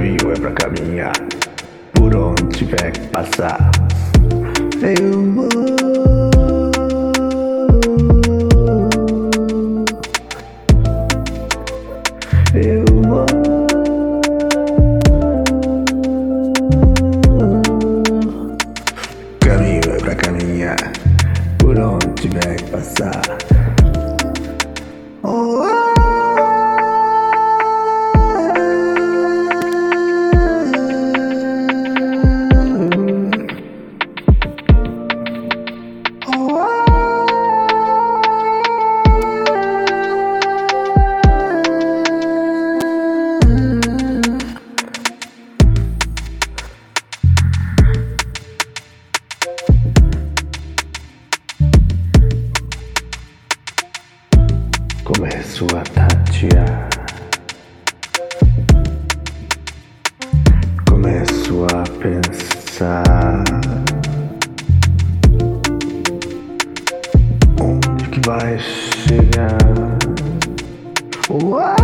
caminho é pra caminhar, por onde tiver que passar. Eu vou. Eu vou. Caminho é pra caminhar, por onde tiver que passar. Oh, oh. Começo a tatear, começo a pensar onde que vai chegar. Uau!